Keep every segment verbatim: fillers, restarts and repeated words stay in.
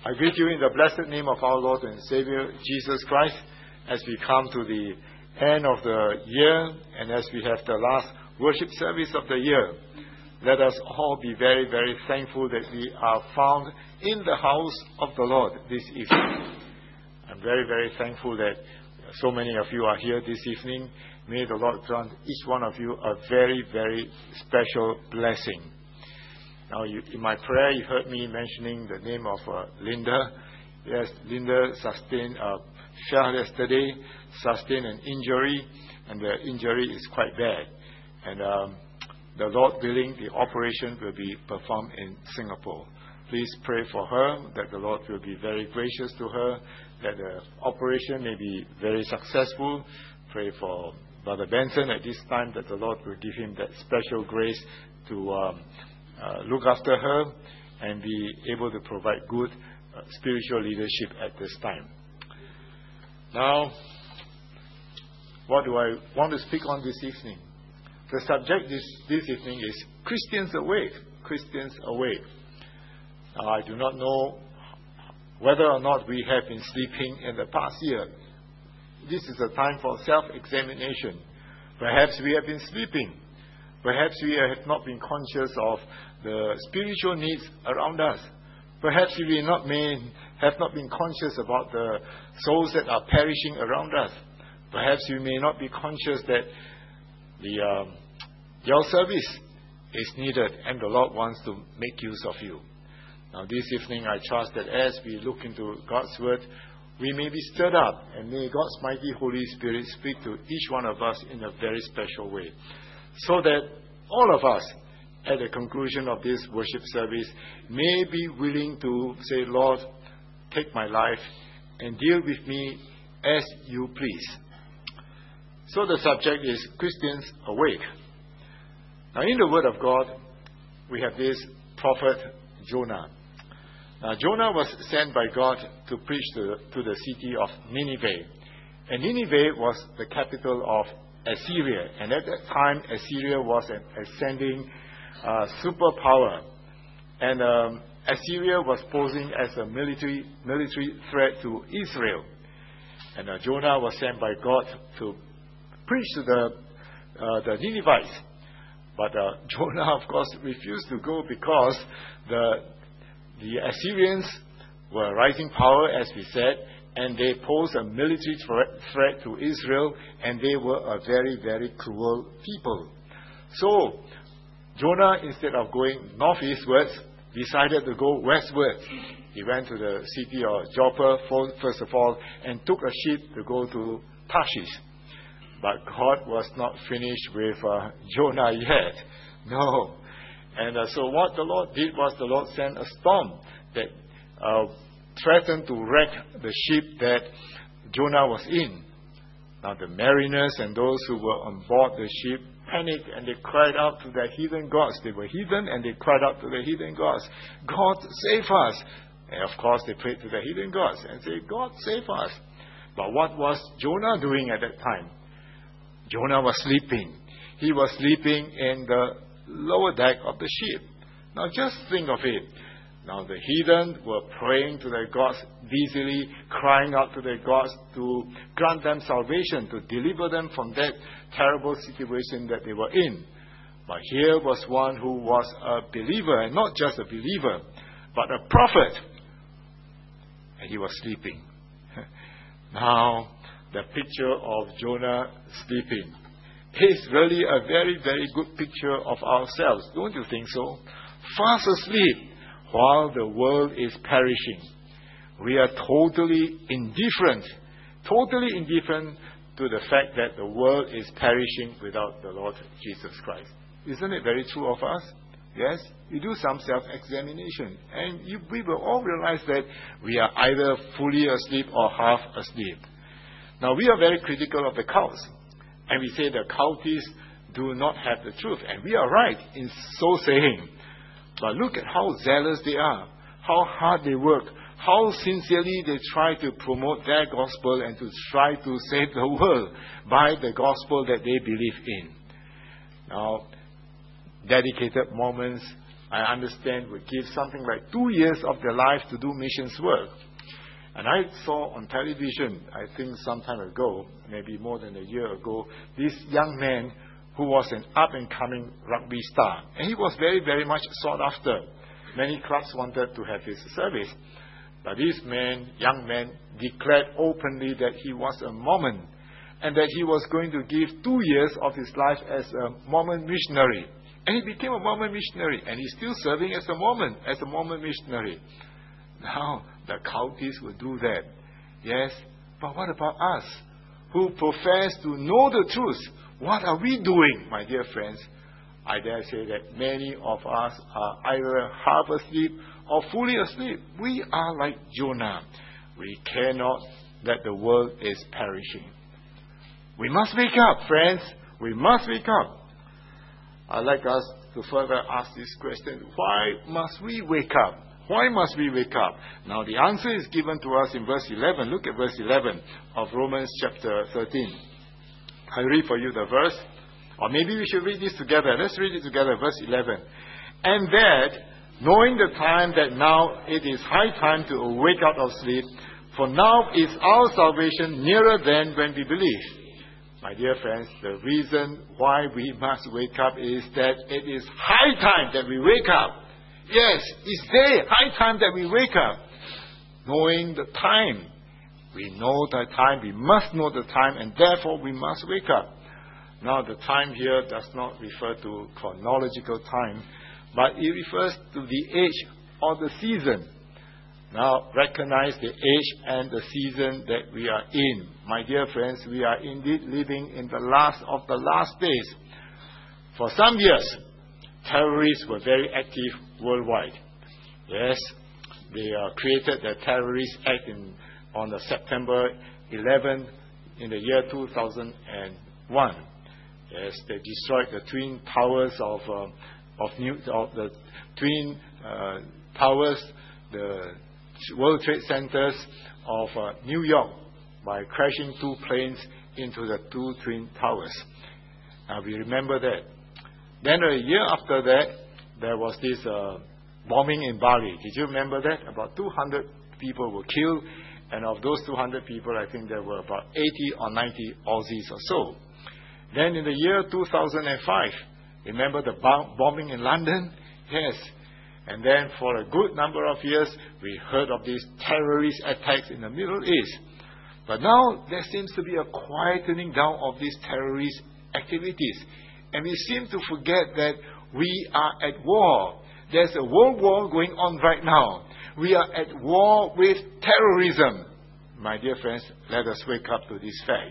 I greet you in the blessed name of our Lord and Savior, Jesus Christ, as we come to the end of the year and as we have the last worship service of the year. Let us all be very, very thankful that we are found in the house of the Lord this evening. I'm very, very thankful that so many of you are here this evening. May the Lord grant each one of you a very, very special blessing. Now, you, in my prayer, you heard me mentioning the name of uh, Linda. Yes, Linda sustained a fell yesterday, sustained an injury, and the injury is quite bad. And um, the Lord willing, the operation will be performed in Singapore. Please pray for her, that the Lord will be very gracious to her, that the operation may be very successful. Pray for Brother Benson at this time, that the Lord will give him that special grace to um, uh, look after her and be able to provide good uh, spiritual leadership at this time. Now, what do I want to speak on this evening? The subject this, this evening is Christians Awake. Christians Awake. Now, I do not know whether or not we have been sleeping in the past year. This is a time for self-examination. Perhaps we have been sleeping. Perhaps we have not been conscious of the spiritual needs around us. Perhaps we not may have not been conscious about the souls that are perishing around us. Perhaps you may not be conscious that the um, your service is needed and the Lord wants to make use of you. Now, this evening, I trust that as we look into God's Word, we may be stirred up, and may God's mighty Holy Spirit speak to each one of us in a very special way, so that all of us, at the conclusion of this worship service, may be willing to say, Lord, take my life and deal with me as you please. So the subject is Christians Awake. Now, in the Word of God, we have this prophet Jonah. Now, Jonah was sent by God to preach to, to the city of Nineveh. And Nineveh was the capital of Assyria. And at that time, Assyria was an ascending uh, superpower. And um, Assyria was posing as a military, military threat to Israel. And uh, Jonah was sent by God to preach to the, uh, the Ninevites. But uh, Jonah, of course, refused to go because the The Assyrians were rising power, as we said, and they posed a military threat to Israel, and they were a very, very cruel people. So, Jonah, instead of going northeastwards, decided to go westward. He went to the city of Joppa, first of all, and took a ship to go to Tarshish. But God was not finished with uh, Jonah yet. No. And uh, so what the Lord did was the Lord sent a storm that uh, threatened to wreck the ship that Jonah was in. Now the mariners and those who were on board the ship panicked and they cried out to their heathen gods. They were heathen and they cried out to their heathen gods, God, save us. And of course they prayed to their heathen gods and said, God, save us. But what was Jonah doing at that time? Jonah was sleeping. He was sleeping in the lower deck of the ship. Now just think of it. Now the heathen were praying to their gods busily, crying out to their gods to grant them salvation, to deliver them from that terrible situation that they were in. But here was one who was a believer, and not just a believer, but a prophet. And he was sleeping. Now the picture of Jonah sleeping is really a very, very good picture of ourselves. Don't you think so? Fast asleep while the world is perishing. We are totally indifferent, totally indifferent to the fact that the world is perishing without the Lord Jesus Christ. Isn't it very true of us? Yes? You do some self-examination and you, we will all realize that we are either fully asleep or half asleep. Now, we are very critical of the cults. And we say the cultists do not have the truth. And we are right in so saying. But look at how zealous they are, how hard they work, how sincerely they try to promote their gospel and to try to save the world by the gospel that they believe in. Now, dedicated Mormons I understand, would give something like two years of their life to do missions work. And I saw on television, I think some time ago, maybe more than a year ago, this young man who was an up-and-coming rugby star. And he was very, very much sought after. Many clubs wanted to have his service. But this man, young man, declared openly that he was a Mormon and that he was going to give two years of his life as a Mormon missionary. And he became a Mormon missionary, and he's still serving as a Mormon, as a Mormon missionary. Now, the cultists will do that. Yes, but what about us who profess to know the truth? What are we doing, my dear friends? I dare say that many of us are either half asleep or fully asleep. We are like Jonah. We cannot that the world is perishing. We must wake up, friends. We must wake up. I'd like us to further ask this question. Why must we wake up? Why must we wake up? Now the answer is given to us in verse eleven. Look at verse eleven of Romans chapter thirteen. I read for you the verse. Or maybe we should read this together. Let's read it together, verse eleven. And that, knowing the time that now it is high time to awake out of sleep, for now is our salvation nearer than when we believe. My dear friends, the reason why we must wake up is that it is high time that we wake up. Yes, it's there, high time that we wake up. Knowing the time. We know the time, we must know the time, and therefore we must wake up. Now, the time here does not refer to chronological time, but it refers to the age or the season. Now, recognize the age and the season that we are in. My dear friends, we are indeed living in the last of the last days. For some years, terrorists were very active worldwide. Yes, they uh, created the Terrorist Act in, on the September eleventh in the year two thousand one. Yes, they destroyed the twin towers of uh, of, New, of the twin uh, towers, the World Trade Centers of uh, New York by crashing two planes into the two twin towers. Now we remember that. Then a year after that, there was this uh, bombing in Bali. Did you remember that? About two hundred people were killed, and of those two hundred people, I think there were about eighty or ninety Aussies or so. Then in the year two thousand five, remember the bombing in London? Yes. And then for a good number of years, we heard of these terrorist attacks in the Middle East. But now there seems to be a quietening down of these terrorist activities. And we seem to forget that we are at war. There's a world war going on right now. We are at war with terrorism. My dear friends, let us wake up to this fact.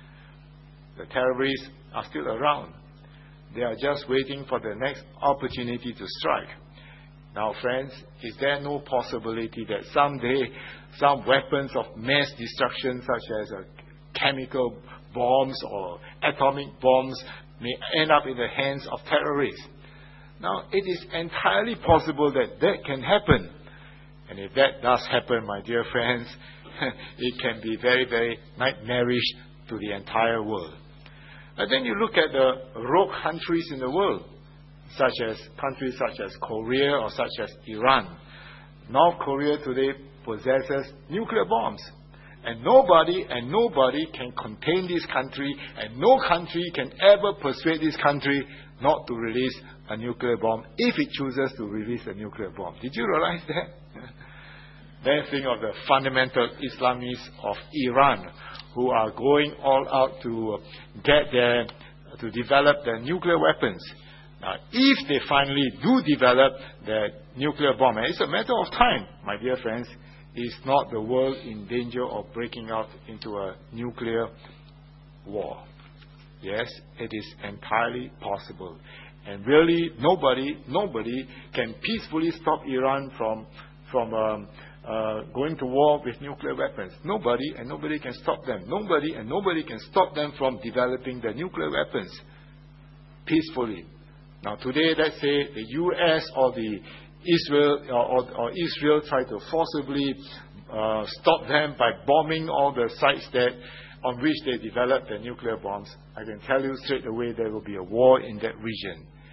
The terrorists are still around. They are just waiting for the next opportunity to strike. Now, friends, is there no possibility that someday some weapons of mass destruction, such as uh, chemical bombs or atomic bombs, may end up in the hands of terrorists? Now, it is entirely possible that that can happen. And if that does happen, my dear friends, it can be very, very nightmarish to the entire world. And then you look at the rogue countries in the world, such as countries such as Korea or such as Iran. North Korea today possesses nuclear bombs. And nobody and nobody can contain this country, and no country can ever persuade this country not to release a nuclear bomb if it chooses to release a nuclear bomb. Did you realize that? Then think of the fundamental Islamists of Iran, who are going all out to get their, to develop their nuclear weapons. Now, if they finally do develop the nuclear bomb, and it's a matter of time, my dear friends, is not the world in danger of breaking out into a nuclear war? Yes, it is entirely possible. And really, nobody, nobody can peacefully stop Iran from, from um, uh, going to war with nuclear weapons. Nobody, and nobody can stop them. Nobody, and nobody can stop them from developing their nuclear weapons peacefully. Now, today, let's say the U S or the Israel or, or, or Israel try to forcibly uh, stop them by bombing all the sites that on which they develop their nuclear bombs. I can tell you straight away there will be a war in that region.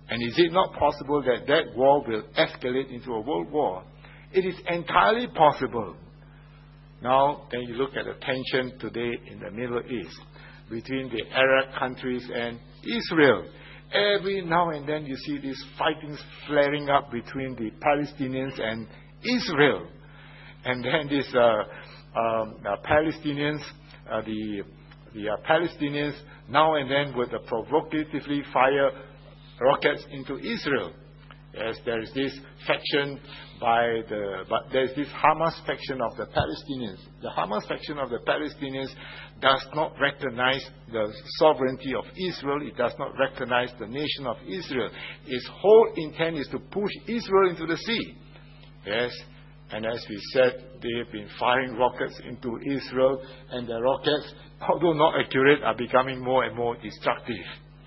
And is it not possible that that war will escalate into a world war? It is entirely possible. Now, then you look at the tension today in the Middle East between the Arab countries and Israel. Every now and then you see these fightings flaring up between the Palestinians and Israel. And then these uh, um, uh, Palestinians, uh, the, the uh, Palestinians now and then would uh, provocatively fire rockets into Israel. Yes, there is this faction by the, but there is this Hamas faction of the Palestinians. The Hamas faction of the Palestinians does not recognize the sovereignty of Israel. It does not recognize the nation of Israel. Its whole intent is to push Israel into the sea. Yes, and as we said, they have been firing rockets into Israel, and the rockets, although not accurate, are becoming more and more destructive.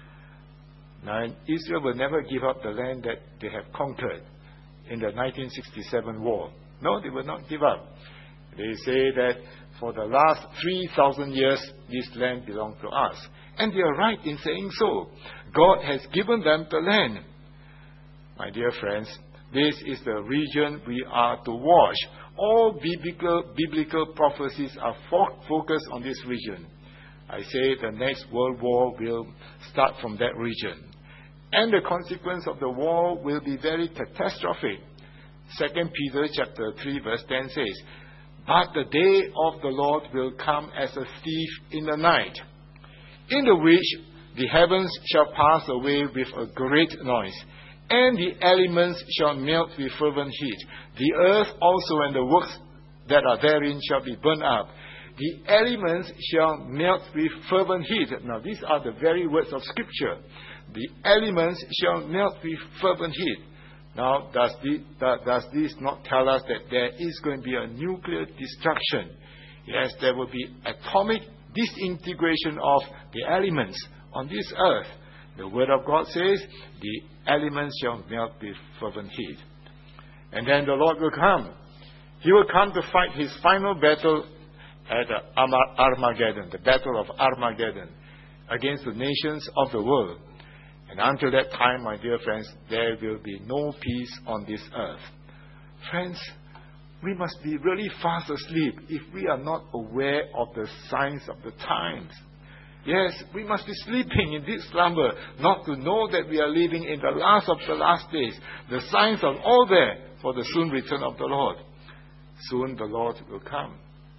Now, Israel will never give up the land that they have conquered in the nineteen sixty-seven war. No, they will not give up. They say that for the last three thousand years, this land belonged to us. And they are right in saying so. God has given them the land. My dear friends, this is the region we are to watch. All biblical, biblical prophecies are fo- focused on this region. I say the next world war will start from that region. And the consequence of the war will be very catastrophic. Second Peter chapter three verse ten says, "But the day of the Lord will come as a thief in the night, in the which the heavens shall pass away with a great noise, and the elements shall melt with fervent heat. The earth also and the works that are therein shall be burned up. The elements shall melt with fervent heat." Now these are the very words of Scripture. The elements shall melt with fervent heat. Now, does this, does this not tell us that there is going to be a nuclear destruction? Yes, there will be atomic disintegration of the elements on this earth. The Word of God says, the elements shall melt with fervent heat. And then the Lord will come. He will come to fight his final battle at Armageddon, the battle of Armageddon, against the nations of the world. And until that time, my dear friends, there will be no peace on this earth. Friends, we must be really fast asleep if we are not aware of the signs of the times. Yes, we must be sleeping in deep slumber, not to know that we are living in the last of the last days. The signs are all there for the soon return of the Lord. Soon the Lord will come.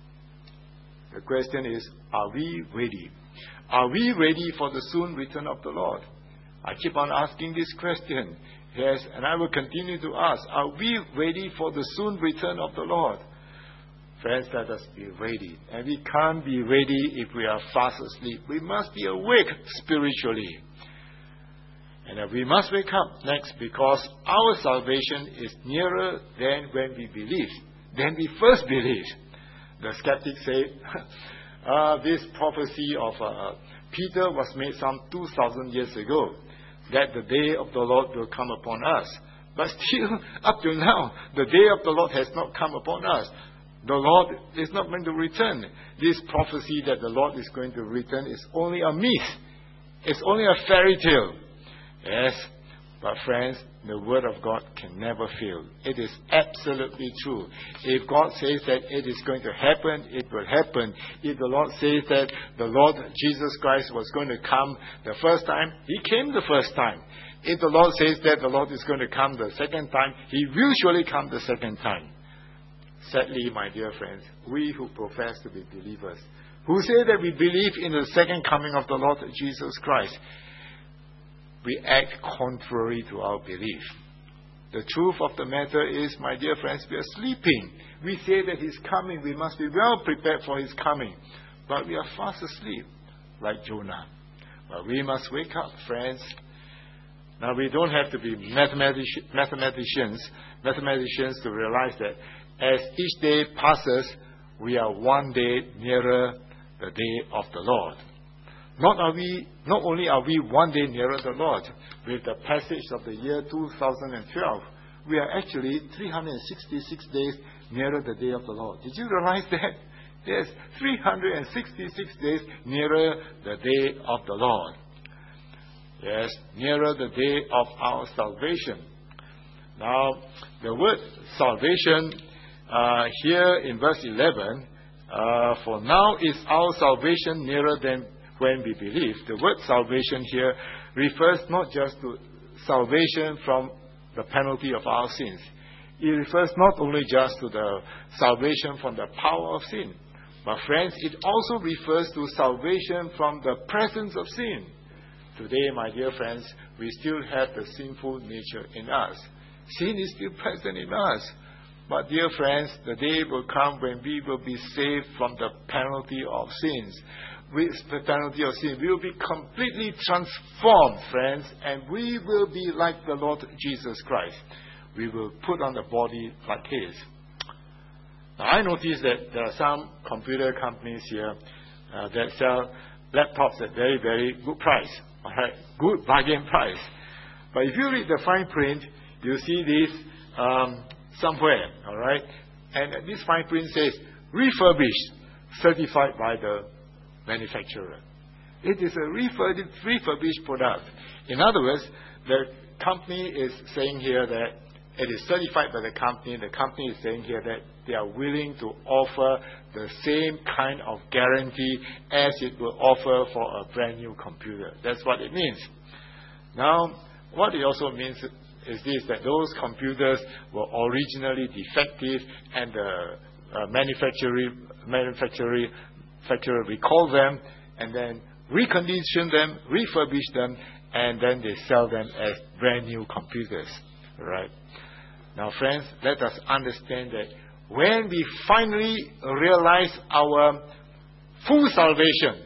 The question is, are we ready? Are we ready for the soon return of the Lord? I keep on asking this question. Yes, and I will continue to ask, are we ready for the soon return of the Lord? Friends, let us be ready. And we can't be ready if we are fast asleep. We must be awake spiritually. And we must wake up next, because our salvation is nearer than when we believed, than we first believed. The skeptics say, uh, this prophecy of uh, Peter was made some two thousand years ago, that the day of the Lord will come upon us. But still, up till now, the day of the Lord has not come upon us. The Lord is not going to return. This prophecy that the Lord is going to return is only a myth. It's only a fairy tale. Yes, but friends, the Word of God can never fail. It is absolutely true. If God says that it is going to happen, it will happen. If the Lord says that the Lord Jesus Christ was going to come the first time, He came the first time. If the Lord says that the Lord is going to come the second time, He will surely come the second time. Sadly, my dear friends, we who profess to be believers, who say that we believe in the second coming of the Lord Jesus Christ, we act contrary to our belief. The truth of the matter is, my dear friends, we are sleeping. We say that He's coming. We must be well prepared for His coming. But we are fast asleep, like Jonah. But we must wake up, friends. Now, we don't have to be mathematic- mathematicians, mathematicians to realize that as each day passes, we are one day nearer the day of the Lord. Not are we, not only are we one day nearer the Lord, with the passage of the year two thousand twelve, we are actually three hundred sixty-six days nearer the day of the Lord. Did you realize that? Yes, three hundred sixty-six days nearer the day of the Lord. Yes, nearer the day of our salvation. Now, the word salvation uh, here in verse eleven, uh, for now is our salvation nearer than when we believe. The word salvation here refers not just to salvation from the penalty of our sins. It refers not only just to the salvation from the power of sin, but friends, it also refers to salvation from the presence of sin. Today, my dear friends, we still have the sinful nature in us. Sin is still present in us. But dear friends, the day will come when we will be saved from the penalty of sins. With the penalty of sin, we will be completely transformed, friends, and we will be like the Lord Jesus Christ. We will put on the body like His. Now, I notice that there are some computer companies here uh, that sell laptops at very, very good price. All right, good bargain price. But if you read the fine print, you see this um, somewhere. All right, and this fine print says refurbished, certified by the manufacturer. It is a refurbished, refurbished product. In other words, the company is saying here that it is certified by the company. The company is saying here that they are willing to offer the same kind of guarantee as it will offer for a brand new computer. That's what it means. Now, what it also means is this, that those computers were originally defective and the uh, manufacturer, manufacturer, manufacturer recall them and then recondition them, refurbish them, and then they sell them as brand new computers. Right? Now, friends, let us understand that when we finally realize our full salvation,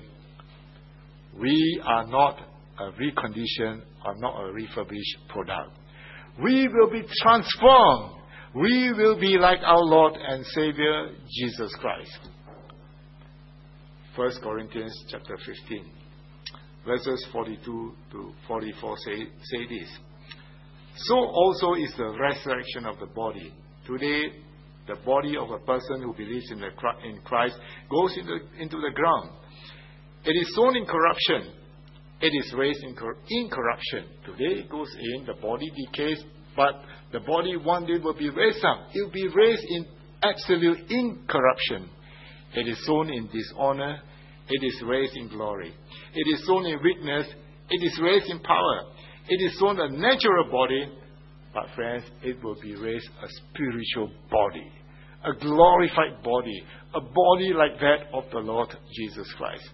we are not a reconditioned or not a refurbished product. We will be transformed. We will be like our Lord and Savior, Jesus Christ. First Corinthians chapter fifteen, verses forty-two to forty-four say, say this. So also is the resurrection of the body. Today, the body of a person who believes in, the, in Christ goes into, into the ground. It is sown in corruption. It is raised in incorruption. Today it goes in, the body decays, but the body one day will be raised up. It will be raised in absolute incorruption. It is sown in dishonor. It is raised in glory. It is sown in weakness. It is raised in power. It is sown a natural body, but friends, it will be raised a spiritual body, a glorified body, a body like that of the Lord Jesus Christ.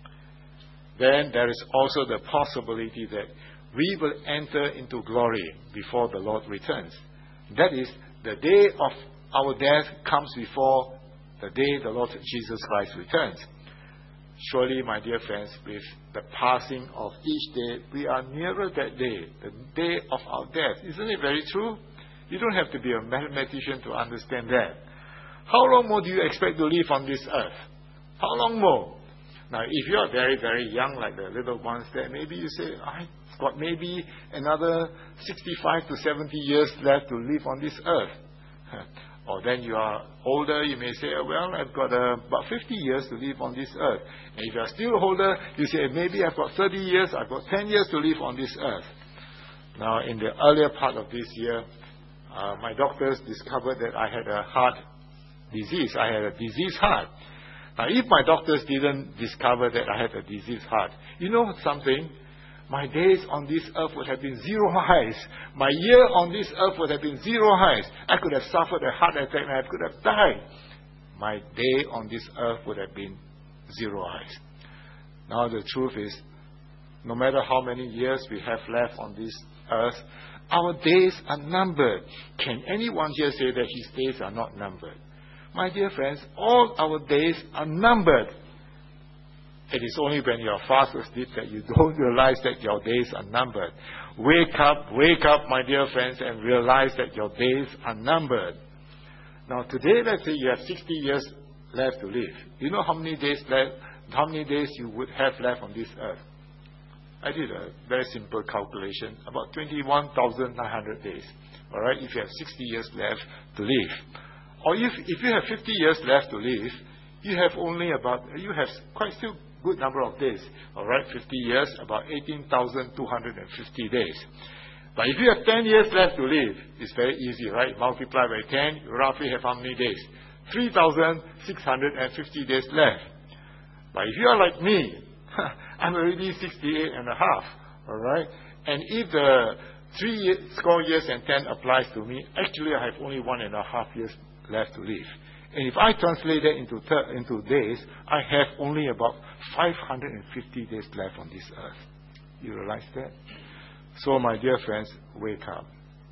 Then there is also the possibility that we will enter into glory before the Lord returns. That is, the day of our death comes before the day the Lord Jesus Christ returns. Surely, my dear friends, with the passing of each day, we are nearer that day, the day of our death. Isn't it very true? You don't have to be a mathematician to understand that. How long more do you expect to live on this earth? How long more? Now, if you are very, very young, like the little ones there, maybe you say, I've got maybe another sixty-five to seventy years left to live on this earth. Or then you are older, you may say, well, I've got uh, about fifty years to live on this earth. And if you are still older, you say, maybe I've got thirty years, I've got ten years to live on this earth. Now, in the earlier part of this year, uh, my doctors discovered that I had a heart disease. I had a diseased heart. Now, if my doctors didn't discover that I had a diseased heart, you know something? My days on this earth would have been zero highs. My year on this earth would have been zero highs. I could have suffered a heart attack and I could have died. My day on this earth would have been zero highs. Now the truth is, no matter how many years we have left on this earth, our days are numbered. Can anyone here say that his days are not numbered? My dear friends, all our days are numbered. It is only when you are fast asleep that you don't realize that your days are numbered. Wake up, wake up, my dear friends, and realize that your days are numbered. Now today, let's say you have sixty years left to live. You know how many days left, how many days you would have left on this earth? I did a very simple calculation, about twenty-one thousand nine hundred days. All right, if you have sixty years left to live. Or if, if you have fifty years left to live, you have only about, you have quite still good number of days. All right, fifty years, about eighteen thousand two hundred fifty days. But if you have ten years left to live, it's very easy, right? Multiply by ten, you roughly have how many days? three thousand six hundred fifty days left. But if you are like me, I'm already sixty-eight and a half, all right? And if the three year, score years and ten applies to me, actually I have only one and a half years left to live. And if I translate that into, ter- into days, I have only about five hundred fifty days left on this earth. You realize that? So, my dear friends, wake up.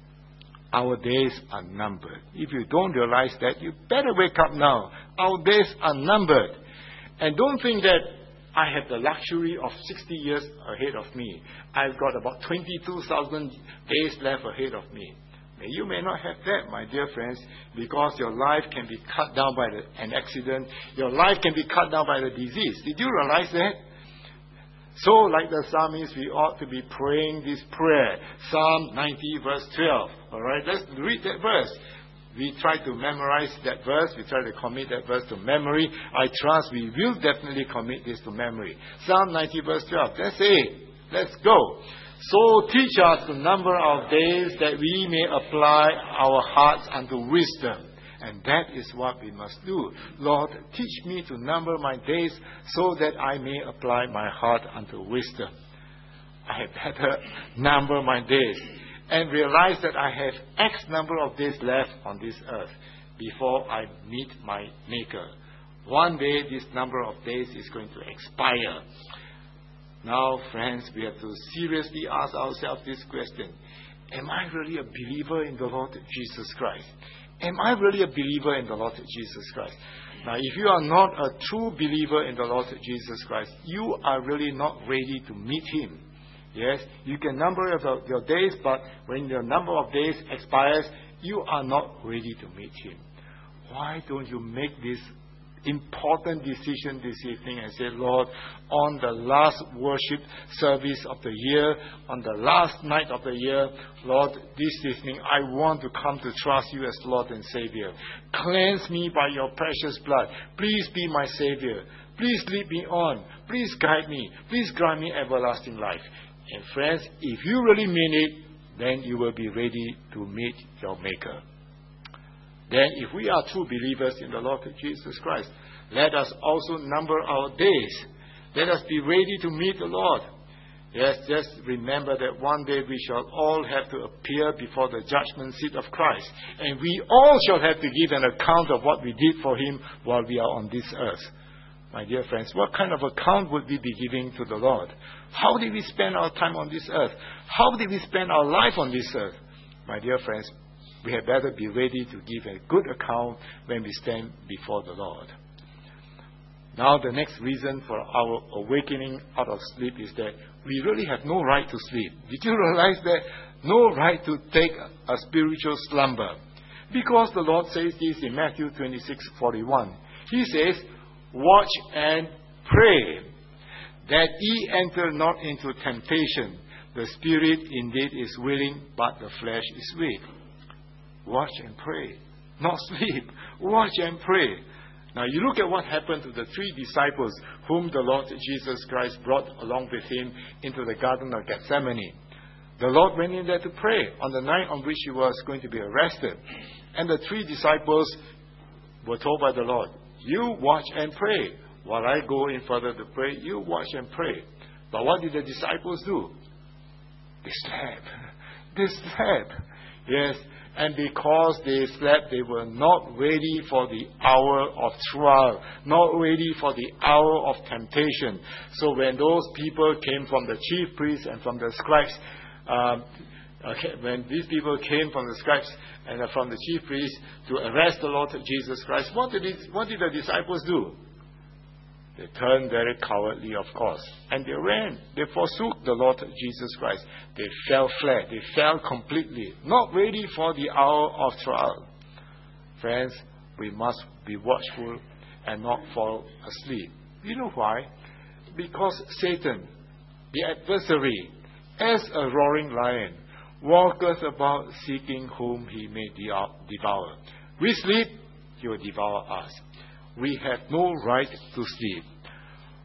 Our days are numbered. If you don't realize that, you better wake up now. Our days are numbered. And don't think that I have the luxury of sixty years ahead of me. I've got about twenty-two thousand days left ahead of me. You may not have that, my dear friends, because your life can be cut down by the, an accident. Your life can be cut down by the disease. Did you realize that? So, like the psalmist, we ought to be praying this prayer. Psalm ninety, verse twelve. All right, let's read that verse. We try to memorize that verse. We try to commit that verse to memory. I trust we will definitely commit this to memory. Psalm ninety, verse twelve. That's it. Let's go. So teach us to number our days, that we may apply our hearts unto wisdom. And that is what we must do. Lord, teach me to number my days, so that I may apply my heart unto wisdom. I had better number my days and realize that I have X number of days left on this earth before I meet my Maker. One day this number of days is going to expire. Now, friends, we have to seriously ask ourselves this question. Am I really a believer in the Lord Jesus Christ? Am I really a believer in the Lord Jesus Christ? Now, if you are not a true believer in the Lord Jesus Christ, you are really not ready to meet Him. Yes, you can number your, your days, but when your number of days expires, you are not ready to meet Him. Why don't you make this important decision this evening and say, Lord, on the last worship service of the year, on the last night of the year, Lord, this evening I want to come to trust you as Lord and Savior. Cleanse me by your precious blood. Please be my Savior. Please lead me on. Please guide me. Please grant me everlasting life. And friends, if you really mean it, then you will be ready to meet your Maker. Then, if we are true believers in the Lord Jesus Christ, let us also number our days. Let us be ready to meet the Lord. Yes, just remember that one day we shall all have to appear before the judgment seat of Christ. And we all shall have to give an account of what we did for Him while we are on this earth. My dear friends, what kind of account would we be giving to the Lord? How did we spend our time on this earth? How did we spend our life on this earth? My dear friends, we had better be ready to give a good account when we stand before the Lord. Now, the next reason for our awakening out of sleep is that we really have no right to sleep. Did you realize that? No right to take a spiritual slumber. Because the Lord says this in Matthew twenty-six forty-one. He says, watch and pray, that ye enter not into temptation. The spirit indeed is willing, but the flesh is weak. Watch and pray. Not sleep. Watch and pray. Now you look at what happened to the three disciples whom the Lord Jesus Christ brought along with Him into the Garden of Gethsemane. The Lord went in there to pray on the night on which He was going to be arrested. And the three disciples were told by the Lord, you watch and pray. While I go in further to pray, you watch and pray. But what did the disciples do? They slept. They slept. Yes. And because they slept, they were not ready for the hour of trial, not ready for the hour of temptation. So when those people came from the chief priests and from the scribes, um, okay, when these people came from the scribes and from the chief priests to arrest the Lord Jesus Christ, what did, it, what did the disciples do? They turned very cowardly, of course. And they ran. They forsook the Lord Jesus Christ. They fell flat. They fell completely. Not ready for the hour of trial. Friends, we must be watchful and not fall asleep. You know why? Because Satan, the adversary, as a roaring lion, walketh about seeking whom he may devour. We sleep, he will devour us. We have no right to sleep.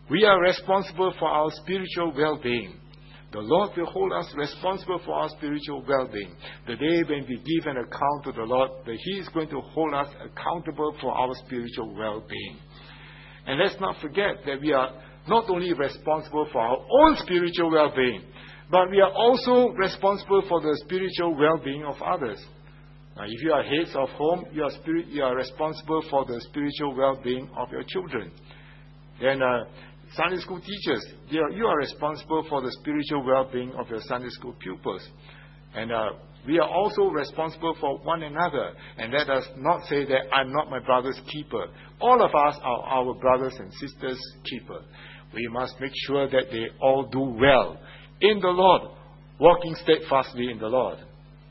We are responsible for our spiritual well-being. The Lord will hold us responsible for our spiritual well-being. The day when we give an account to the Lord, that He is going to hold us accountable for our spiritual well-being. And let's not forget that we are not only responsible for our own spiritual well-being, but we are also responsible for the spiritual well-being of others. Now, if you are heads of home, you are, spirit, you are responsible for the spiritual well-being of your children. Then, uh, Sunday school teachers, you are, you are responsible for the spiritual well-being of your Sunday school pupils. And uh, we are also responsible for one another. And let us not say that I'm not my brother's keeper. All of us are our brothers and sisters' keeper. We must make sure that they all do well in the Lord, walking steadfastly in the Lord.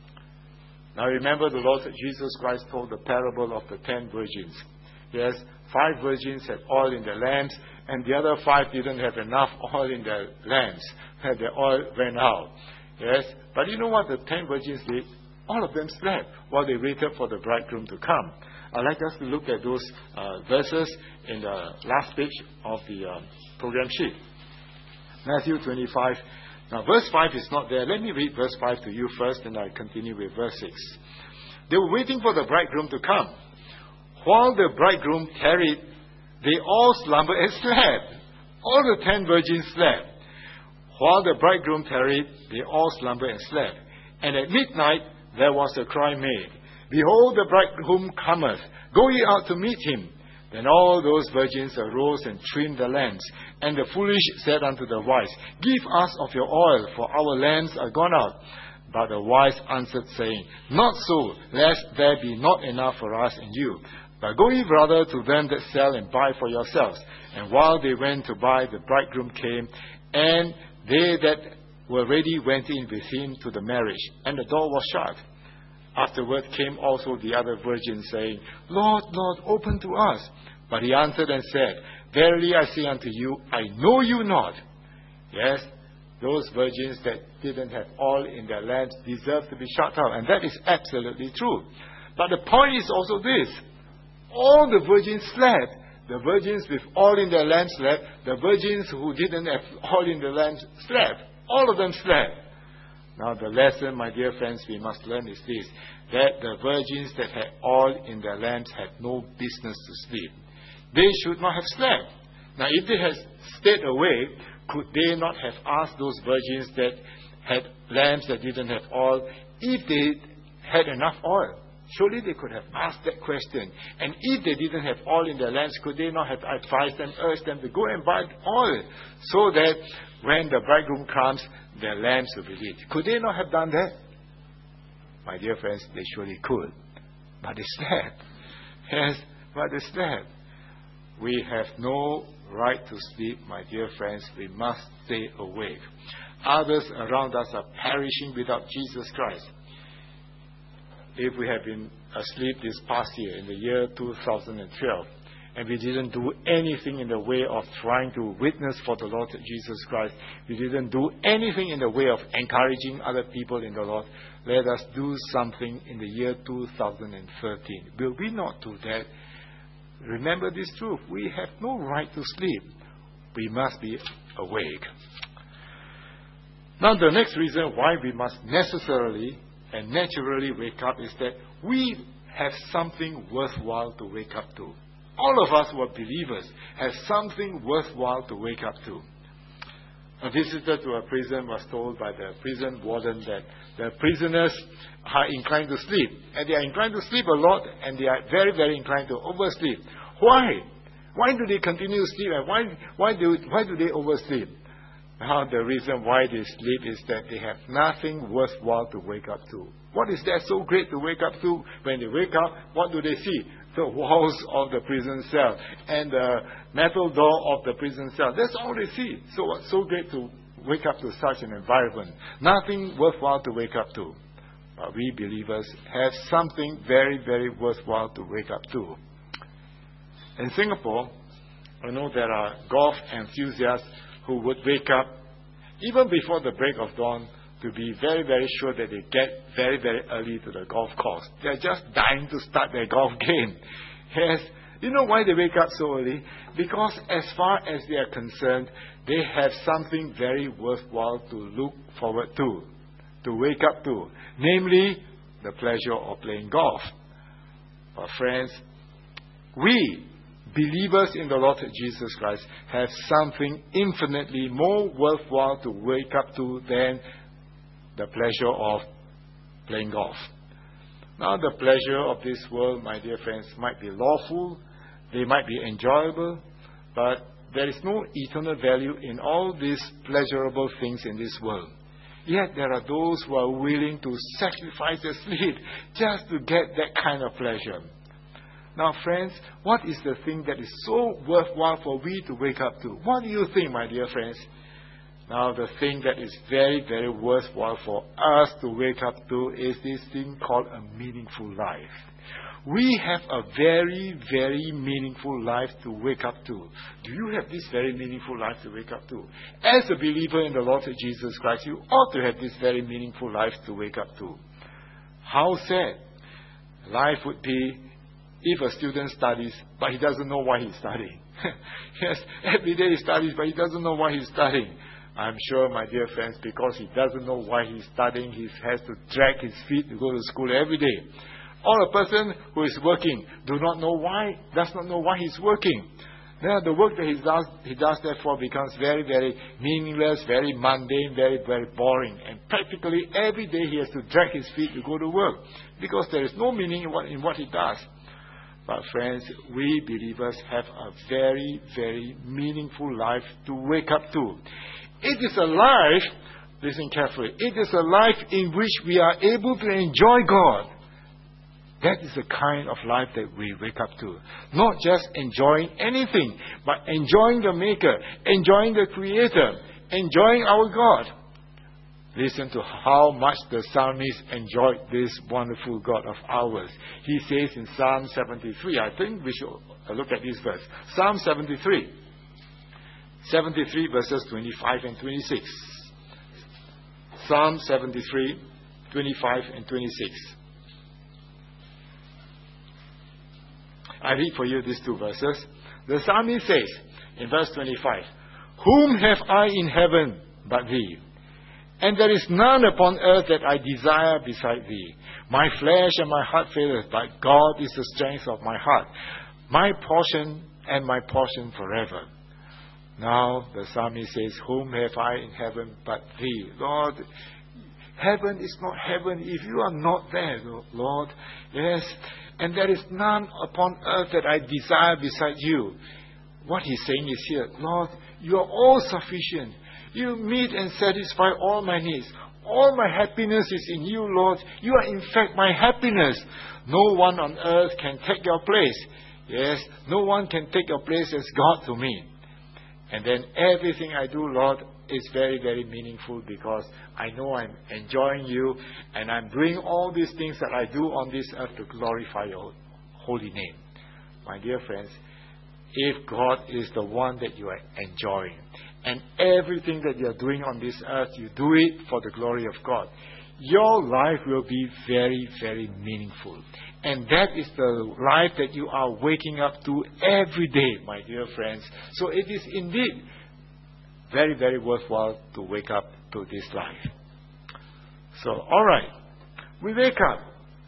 Now remember, the Lord Jesus Christ told the parable of the ten virgins. Yes, five virgins had oil in their lamps, and the other five didn't have enough oil in their lamps. And the oil ran out. Yes, but you know what the ten virgins did? All of them slept while they waited for the bridegroom to come. I'd like us to look at those uh, verses in the last page of the uh, program sheet. Matthew twenty-five. Now, verse five is not there. Let me read verse five to you first, and I'll continue with verse six. They were waiting for the bridegroom to come. While the bridegroom tarried, they all slumbered and slept. All the ten virgins slept. While the bridegroom tarried, they all slumbered and slept. And at midnight there was a cry made, Behold, the bridegroom cometh. Go ye out to meet him. Then all those virgins arose and trimmed the lamps. And the foolish said unto the wise, Give us of your oil, for our lamps are gone out. But the wise answered, saying, Not so, lest there be not enough for us and you. But go ye rather to them that sell and buy for yourselves. And while they went to buy, the bridegroom came, and they that were ready went in with him to the marriage, and the door was shut. Afterward came also the other virgins, saying, Lord, Lord, open to us. But he answered and said, Verily I say unto you, I know you not. Yes, those virgins that didn't have oil in their lamps deserve to be shut out. And that is absolutely true. But the point is also this. All the virgins slept. The virgins with oil in their lamps slept. The virgins who didn't have oil in their lamps slept. All of them slept. Now the lesson, my dear friends, we must learn is this. That the virgins that had oil in their lamps had no business to sleep. They should not have slept. Now if they had stayed awake, could they not have asked those virgins that had lamps that didn't have oil if they had enough oil? Surely they could have asked that question. And if they didn't have oil in their lamps, could they not have advised them, urged them to go and buy oil, so that when the bridegroom comes, their lamps will be lit? Could they not have done that? My dear friends, they surely could. But they slept. Yes, but they slept. We have no right to sleep, my dear friends. We must stay awake. Others around us are perishing without Jesus Christ. If we have been asleep this past year, in the year two thousand twelve, and we didn't do anything in the way of trying to witness for the Lord Jesus Christ, we didn't do anything in the way of encouraging other people in the Lord, let us do something in the year two thousand thirteen. Will we not do that? Remember this truth. We have no right to sleep. We must be awake. Now, the next reason why we must necessarily and naturally wake up is that we have something worthwhile to wake up to. All of us who are believers have something worthwhile to wake up to. A visitor to a prison was told by the prison warden that the prisoners are inclined to sleep. And they are inclined to sleep a lot, and they are very, very inclined to oversleep. Why? Why do they continue to sleep, and why, why, do, why do they oversleep? Now, the reason why they sleep is that they have nothing worthwhile to wake up to. What is there so great to wake up to? When they wake up, what do they see? The walls of the prison cell and the metal door of the prison cell. That's all they see. So what's so great to wake up to such an environment? Nothing worthwhile to wake up to. But we believers have something very, very worthwhile to wake up to. In Singapore, I know there are golf enthusiasts who would wake up even before the break of dawn to be very, very sure that they get very, very early to the golf course. They're just dying to start their golf game. Yes, you know why they wake up so early? Because as far as they are concerned, they have something very worthwhile to look forward to, to wake up to, namely the pleasure of playing golf. But friends, we, believers in the Lord Jesus Christ, have something infinitely more worthwhile to wake up to than the pleasure of playing golf. Now, the pleasure of this world, my dear friends, might be lawful, they might be enjoyable, but there is no eternal value in all these pleasurable things in this world. Yet there are those who are willing to sacrifice their sleep just to get that kind of pleasure. Now, friends, what is the thing that is so worthwhile for we to wake up to? What do you think, my dear friends? Now, the thing that is very, very worthwhile for us to wake up to is this thing called a meaningful life. We have a very, very meaningful life to wake up to. Do you have this very meaningful life to wake up to? As a believer in the Lord Jesus Christ, you ought to have this very meaningful life to wake up to. How sad life would be if a student studies, but he doesn't know why he's studying. Yes, every day he studies, but he doesn't know why he's studying. I'm sure, my dear friends, because he doesn't know why he's studying, he has to drag his feet to go to school every day. Or a person who is working, do not know why, does not know why he's working. Then the work that he does, he does therefore becomes very, very meaningless, very mundane, very, very boring. And practically every day he has to drag his feet to go to work because there is no meaning in what, in what he does. But friends, we believers have a very, very meaningful life to wake up to. It is a life, listen carefully, it is a life in which we are able to enjoy God. That is the kind of life that we wake up to. Not just enjoying anything, but enjoying the Maker, enjoying the Creator, enjoying our God. Listen to how much the psalmist enjoyed this wonderful God of ours. He says in Psalm seventy-three, I think we should look at this verse. Psalm seventy-three. seventy-three verses twenty-five and twenty-six. Psalm seventy-three, twenty-five and twenty-six. I read for you these two verses. The psalmist says in verse twenty-five, "Whom have I in heaven but thee? And there is none upon earth that I desire beside thee. My flesh and my heart faileth, but God is the strength of my heart, my portion and my portion forever." Now the psalmist says, "Whom have I in heaven but thee?" Lord, heaven is not heaven if you are not there, Lord. Yes, and there is none upon earth that I desire beside you. What he's saying is here, Lord, you are all sufficient. You meet and satisfy all my needs. All my happiness is in you, Lord. You are in fact my happiness. No one on earth can take your place. Yes, no one can take your place as God to me. And then everything I do, Lord, is very, very meaningful because I know I'm enjoying you and I'm doing all these things that I do on this earth to glorify your holy name. My dear friends, if God is the one that you are enjoying and everything that you are doing on this earth, you do it for the glory of God, your life will be very, very meaningful. And that is the life that you are waking up to every day, my dear friends. So it is indeed very, very worthwhile to wake up to this life. So, all right, we wake up.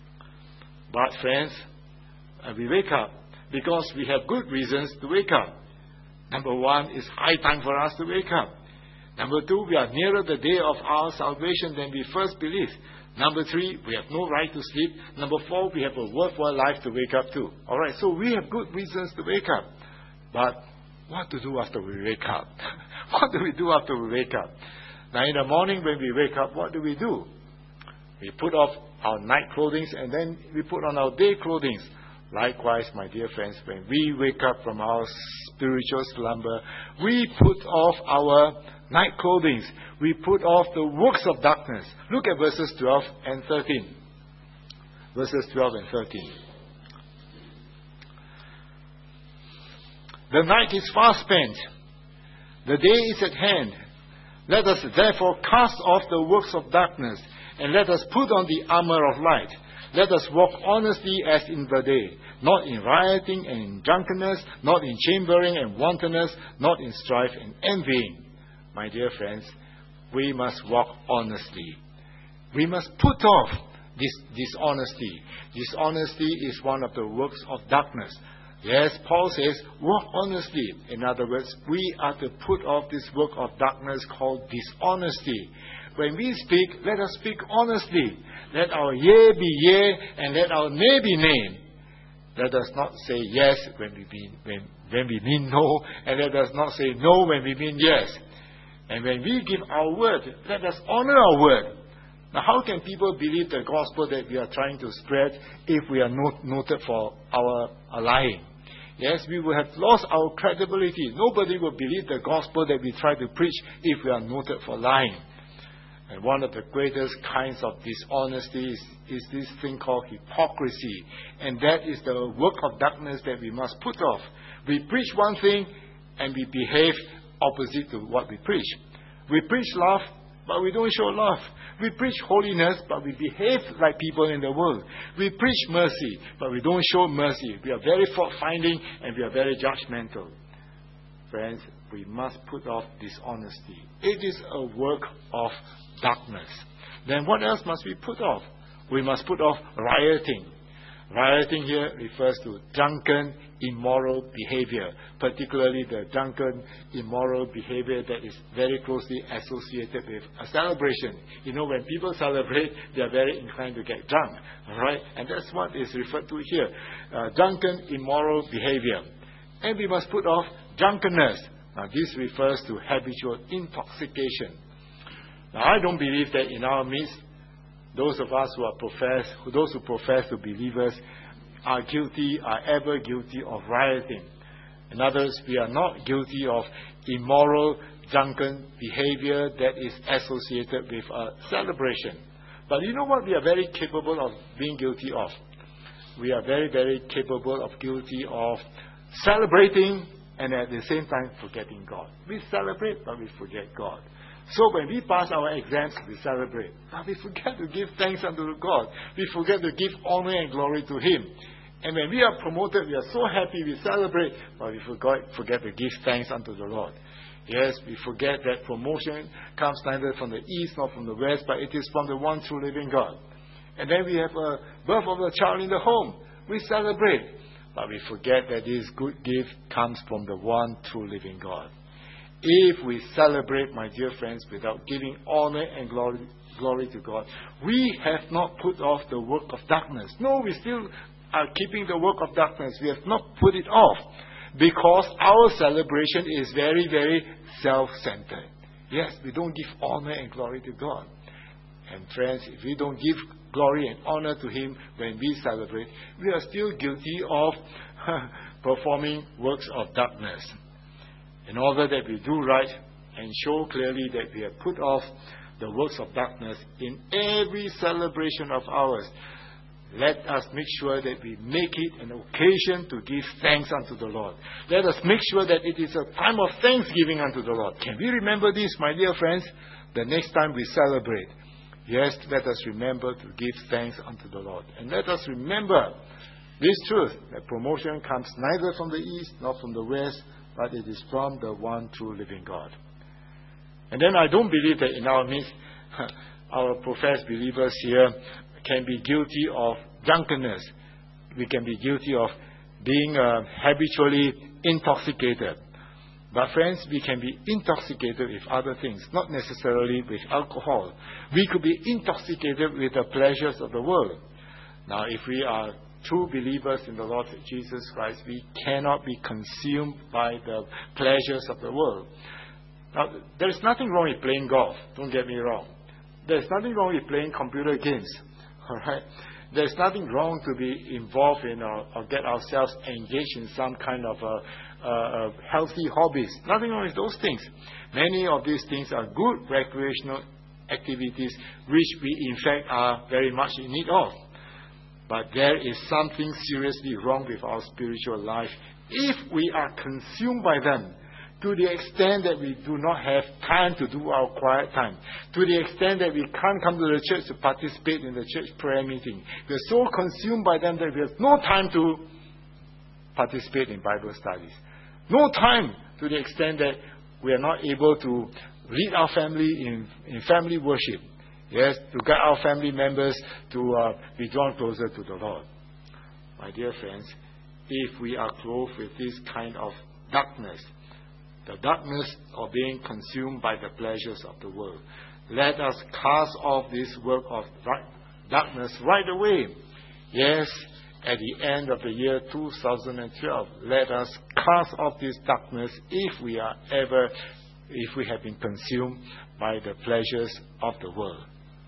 But friends, uh, we wake up because we have good reasons to wake up. Number one, it's high time for us to wake up. Number two, we are nearer the day of our salvation than we first believed. Number three, we have no right to sleep. Number four, we have a worthwhile life to wake up to. All right, so we have good reasons to wake up. But what to do after we wake up? What do we do after we wake up? Now, in the morning when we wake up, what do we do? We put off our night clothing and then we put on our day clothing. Likewise, my dear friends, when we wake up from our spiritual slumber, we put off our night clothing. We put off the works of darkness. Look at verses twelve and thirteen. Verses twelve and thirteen. The night is fast spent. The day is at hand. Let us therefore cast off the works of darkness, and let us put on the armor of light. Let us walk honestly as in the day, not in rioting and in drunkenness, not in chambering and wantonness, not in strife and envying. My dear friends, we must walk honestly. We must put off this dishonesty. Dishonesty is one of the works of darkness. Yes, Paul says, walk honestly. In other words, we are to put off this work of darkness called dishonesty. When we speak, let us speak honestly. Let our yea be yea and let our nay be nay. Let us not say yes when we mean, when, when we mean no, and let us not say no when we mean yes. And when we give our word, let us honor our word. Now, how can people believe the gospel that we are trying to spread if we are not noted for our, our lying? Yes, we will have lost our credibility. Nobody will believe the gospel that we try to preach if we are noted for lying. And one of the greatest kinds of dishonesty is, is this thing called hypocrisy. And that is the work of darkness that we must put off. We preach one thing and we behave opposite to what we preach. We preach love, but we don't show love. We preach holiness, but we behave like people in the world. We preach mercy, but we don't show mercy. We are very fault-finding and we are very judgmental. Friends, we must put off dishonesty. It is a work of darkness. Then what else must we put off? We must put off rioting. Rioting here refers to drunken, immoral behavior, particularly the drunken, immoral behavior that is very closely associated with a celebration. You know, when people celebrate, they are very inclined to get drunk, right? And that's what is referred to here. Uh, drunken, immoral behavior. And we must put off drunkenness. Now, this refers to habitual intoxication. Now, I don't believe that in our midst, those of us who are profess, those who profess to be believers, are guilty, are ever guilty of rioting. In other words, we are not guilty of immoral, drunken behavior that is associated with a celebration. But you know what we are very capable of being guilty of? We are very, very capable of guilty of celebrating and at the same time forgetting God. We celebrate, but we forget God. So when we pass our exams, we celebrate. But we forget to give thanks unto God. We forget to give honor and glory to Him. And when we are promoted, we are so happy, we celebrate, but we forget, forget to give thanks unto the Lord. Yes, we forget that promotion comes neither from the east nor from the west, but it is from the one true living God. And then we have a birth of a child in the home. We celebrate, but we forget that this good gift comes from the one true living God. If we celebrate, my dear friends, without giving honor and glory, glory to God, we have not put off the work of darkness. No, we still are keeping the work of darkness. We have not put it off because our celebration is very, very self-centered. Yes, we don't give honor and glory to God. And friends, if we don't give glory and honor to Him when we celebrate, we are still guilty of performing works of darkness. In order that we do right and show clearly that we have put off the works of darkness in every celebration of ours, let us make sure that we make it an occasion to give thanks unto the Lord. Let us make sure that it is a time of thanksgiving unto the Lord. Can we remember this, my dear friends? The next time we celebrate, yes, let us remember to give thanks unto the Lord. And let us remember this truth, that promotion comes neither from the east nor from the west, but it is from the one true living God. And then I don't believe that in our midst, our professed believers here can be guilty of drunkenness. We can be guilty of being uh, habitually intoxicated. But friends, we can be intoxicated with other things, not necessarily with alcohol. We could be intoxicated with the pleasures of the world. Now, if we are true believers in the Lord Jesus Christ, we cannot be consumed by the pleasures of the world. Now, there is nothing wrong with playing golf. Don't get me wrong. There is nothing wrong with playing computer games. All right? There is nothing wrong to be involved in or, or get ourselves engaged in some kind of a, a, a healthy hobbies. Nothing wrong with those things. Many of these things are good recreational activities which we in fact are very much in need of. But there is something seriously wrong with our spiritual life if we are consumed by them to the extent that we do not have time to do our quiet time, to the extent that we can't come to the church to participate in the church prayer meeting. We're so consumed by them that we have no time to participate in Bible studies. No time to the extent that we are not able to lead our family in, in family worship. Yes, to get our family members to uh, be drawn closer to the Lord. My dear friends, if we are clothed with this kind of darkness, the darkness of being consumed by the pleasures of the world, let us cast off this work of darkness right away. Yes, at the end of the year two thousand twelve, let us cast off this darkness if we are ever, if we have been consumed by the pleasures of the world.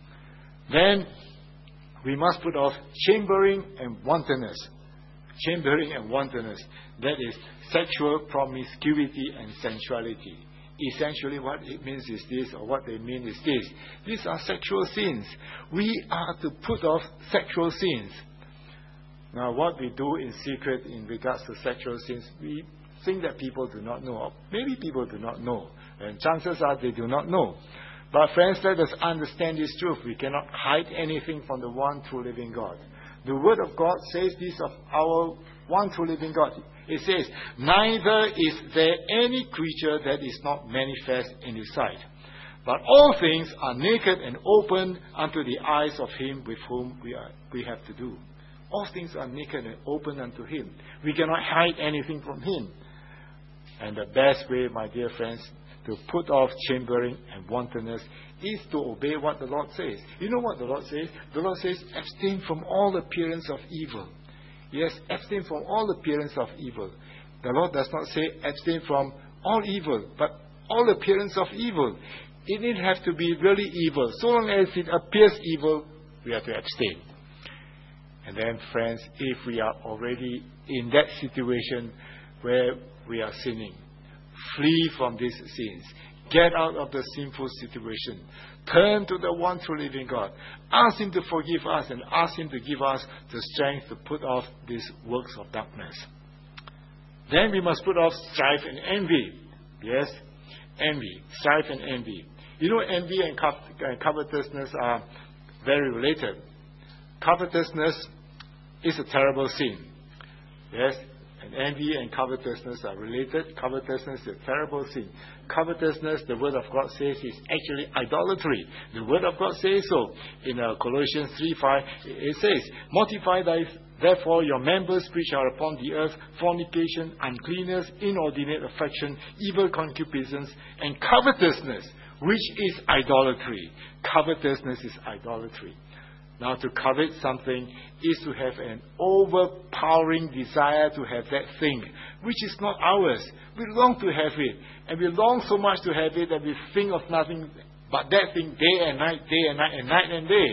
Then we must put off chambering and wantonness. Chambering and wantonness. That is sexual promiscuity and sensuality. Essentially what it means is this, or what they mean is this. These are sexual sins. We are to put off sexual sins. Now what we do in secret in regards to sexual sins, we think that people do not know. Or maybe people do not know. And chances are they do not know. But friends, let us understand this truth. We cannot hide anything from the one true living God. The Word of God says this of our one true living God. It says, neither is there any creature that is not manifest in His sight. But all things are naked and open unto the eyes of Him with whom we are, we have to do. All things are naked and open unto Him. We cannot hide anything from Him. And the best way, my dear friends, to put off chambering and wantonness is to obey what the Lord says. You know what the Lord says? The Lord says, abstain from all appearance of evil. Yes, abstain from all appearance of evil. The Lord does not say abstain from all evil, but all appearance of evil. It didn't have to be really evil. So long as it appears evil, we have to abstain. And then, friends, if we are already in that situation where we are sinning, flee from these sins. Get out of the sinful situation. Turn to the one true living God. Ask Him to forgive us and ask Him to give us the strength to put off these works of darkness. Then we must put off strife and envy. Yes, envy, strife and envy. You know, envy and covetousness are very related. Covetousness is a terrible sin. Yes, and envy and covetousness are related. Covetousness is a terrible sin. Covetousness, the Word of God says, is actually idolatry. The Word of God says so. In uh, Colossians three five, it says, mortify thy, therefore your members which are upon the earth, fornication, uncleanness, inordinate affection, evil concupiscence, and covetousness, which is idolatry. Covetousness is idolatry. Now, to covet something is to have an overpowering desire to have that thing, which is not ours. We long to have it, and we long so much to have it that we think of nothing but that thing day and night, day and night, and night and day,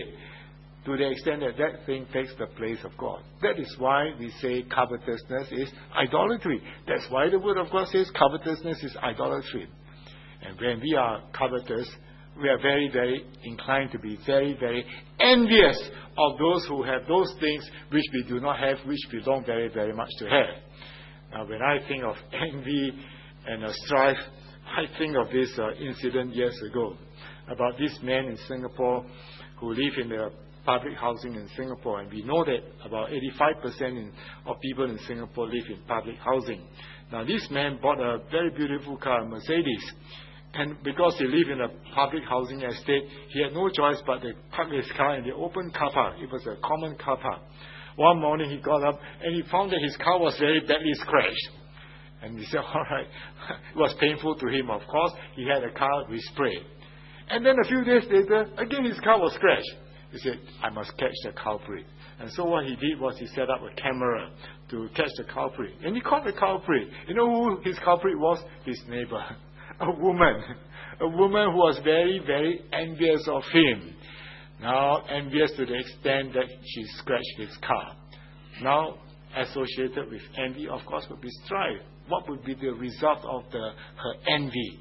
to the extent that that thing takes the place of God. That is why we say covetousness is idolatry. That's why the Word of God says covetousness is idolatry. And when we are covetous, we are very, very inclined to be very, very envious of those who have those things which we do not have, which we long very, very much to have. Now, when I think of envy and uh, strife, I think of this uh, incident years ago about this man in Singapore who lived in the public housing in Singapore. And we know that about eighty-five percent in, of people in Singapore live in public housing. Now, this man bought a very beautiful car, a Mercedes. And because he lived in a public housing estate, he had no choice but to park his car in the open car park. It was a common car park. One morning he got up and he found that his car was very badly scratched. And he said, all right, it was painful to him, of course. He had a car with spray. And then a few days later, again his car was scratched. He said, I must catch the culprit. And so what he did was he set up a camera to catch the culprit. And he caught the culprit. You know who his culprit was? His neighbor. A woman, a woman who was very, very envious of him. Now, envious to the extent that she scratched his car. Now, associated with envy, of course, would be strife. What would be the result of the her envy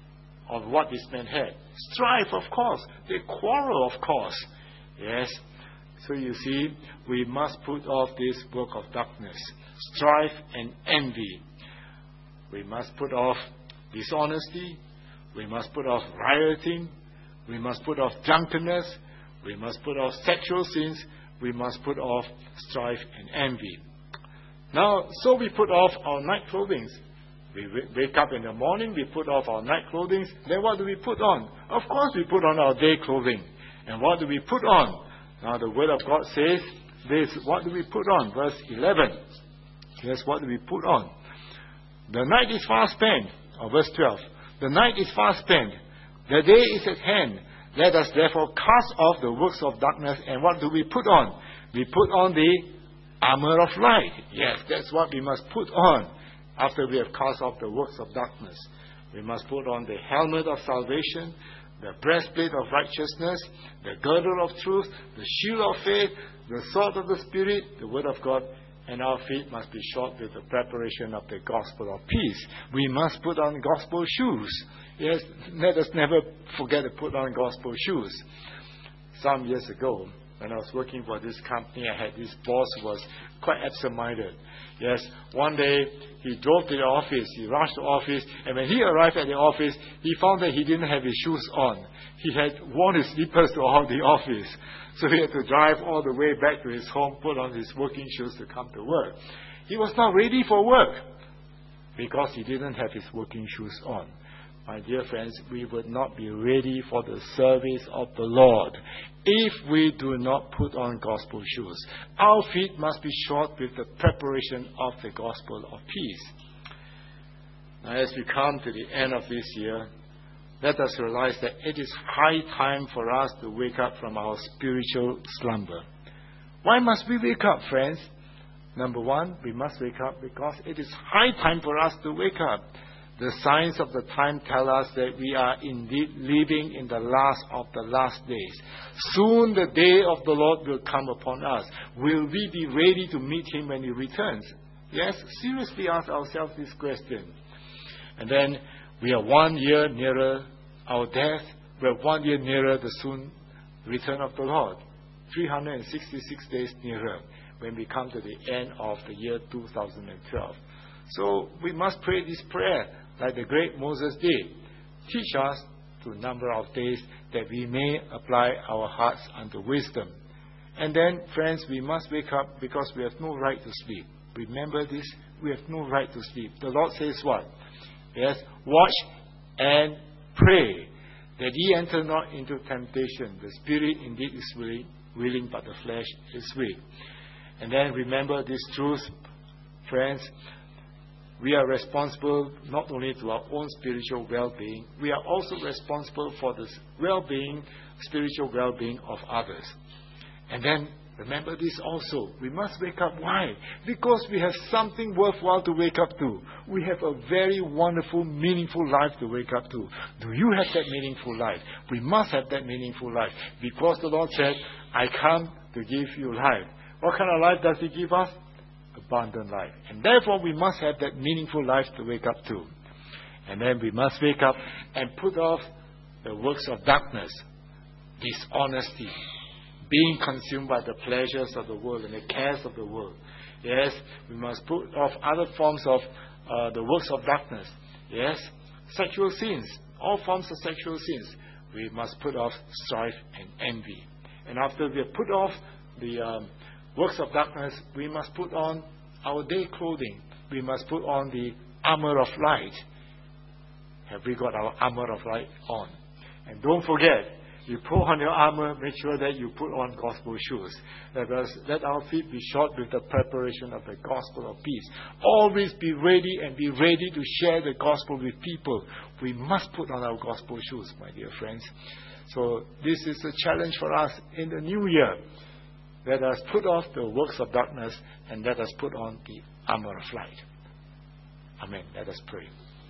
of what this man had? Strife, of course. They quarrel, of course. Yes. So you see, we must put off this work of darkness, strife and envy. We must put off dishonesty. We must put off rioting. We must put off drunkenness. We must put off sexual sins. We must put off strife and envy. Now, so we put off our night clothing. We wake up in the morning, we put off our night clothing. Then what do we put on? Of course, we put on our day clothing. And what do we put on? Now, the Word of God says this. What do we put on? Verse eleven. Here's what do we put on. The night is fast spent. Or verse twelve. The night is fast spent. The day is at hand. Let us therefore cast off the works of darkness. And what do we put on? We put on the armor of light. Yes, that's what we must put on after we have cast off the works of darkness. We must put on the helmet of salvation, the breastplate of righteousness, the girdle of truth, the shield of faith, the sword of the Spirit, the Word of God, and our feet must be shod with the preparation of the gospel of peace. We must put on gospel shoes. Yes, let us never forget to put on gospel shoes. Some years ago, when I was working for this company, I had this boss who was quite absent-minded. Yes, one day he drove to the office, he rushed to the office, and when he arrived at the office, he found that he didn't have his shoes on. He had worn his slippers to all the office. So he had to drive all the way back to his home, put on his working shoes to come to work. He was not ready for work because he didn't have his working shoes on. My dear friends, we would not be ready for the service of the Lord if we do not put on gospel shoes. Our feet must be shod with the preparation of the gospel of peace. Now, as we come to the end of this year, let us realize that it is high time for us to wake up from our spiritual slumber. Why must we wake up, friends? Number one, we must wake up because it is high time for us to wake up. The signs of the time tell us that we are indeed living in the last of the last days. Soon the day of the Lord will come upon us. Will we be ready to meet Him when He returns? Yes, seriously ask ourselves this question. And then we are one year nearer our death. We are one year nearer the soon return of the Lord. three hundred sixty-six days nearer when we come to the end of the year two thousand twelve. So we must pray this prayer like the great Moses did. Teach us to number our days that we may apply our hearts unto wisdom. And then, friends, we must wake up because we have no right to sleep. Remember this, we have no right to sleep. The Lord says what? Yes, watch and pray that ye enter not into temptation. The spirit indeed is willing, willing, but the flesh is weak. And then remember this truth, friends. We are responsible not only to our own spiritual well-being, we are also responsible for the well-being, spiritual well-being of others. And then remember this also. We must wake up. Why? Because we have something worthwhile to wake up to. We have a very wonderful, meaningful life to wake up to. Do you have that meaningful life? We must have that meaningful life. Because the Lord said, I come to give you life. What kind of life does He give us? Abundant life. And therefore we must have that meaningful life to wake up to. And then we must wake up and put off the works of darkness, dishonesty, being consumed by the pleasures of the world and the cares of the world. Yes, we must put off other forms of uh, the works of darkness. Yes, sexual sins, all forms of sexual sins. We must put off strife and envy. And after we have put off the um, works of darkness, we must put on our day clothing. We must put on the armor of light. Have we got our armor of light on? And don't forget, you put on your armor, make sure that you put on gospel shoes. Let us let our feet be shod with the preparation of the gospel of peace. Always be ready and be ready to share the gospel with people. We must put on our gospel shoes, my dear friends. So this is a challenge for us in the new year. Let us put off the works of darkness and let us put on the armor of light. Amen. Let us pray.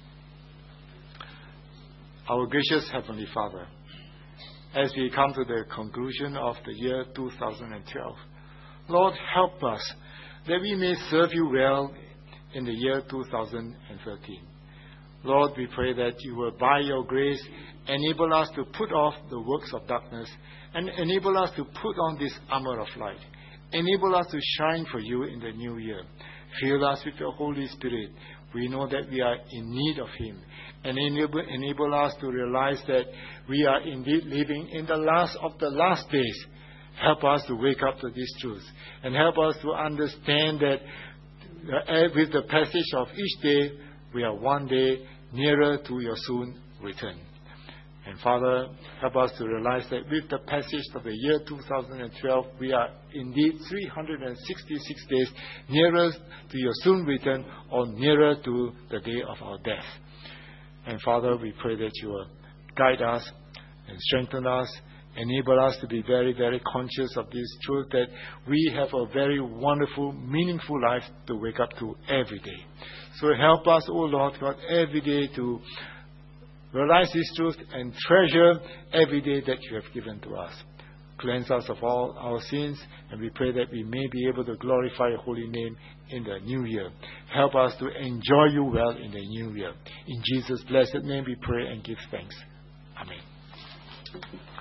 Our gracious Heavenly Father, as we come to the conclusion of the year two thousand twelve, Lord, help us that we may serve you well in the year two thousand thirteen. Lord, we pray that you will, by your grace, enable us to put off the works of darkness and enable us to put on this armor of light. Enable us to shine for you in the new year. Fill us with your Holy Spirit. We know that we are in need of Him. and enable, enable us to realize that we are indeed living in the last of the last days. Help us to wake up to this truth, and help us to understand that with the passage of each day, we are one day nearer to your soon return. And Father, help us to realize that with the passage of the year two thousand twelve, we are indeed three hundred sixty-six days nearer to your soon return, or nearer to the day of our death. And Father, we pray that you will guide us and strengthen us, enable us to be very, very conscious of this truth, that we have a very wonderful, meaningful life to wake up to every day. So help us, O Lord God, every day to realize this truth and treasure every day that you have given to us. Cleanse us of all our sins, and we pray that we may be able to glorify your holy name in the new year. Help us to enjoy you well in the new year. In Jesus' blessed name we pray and give thanks. Amen.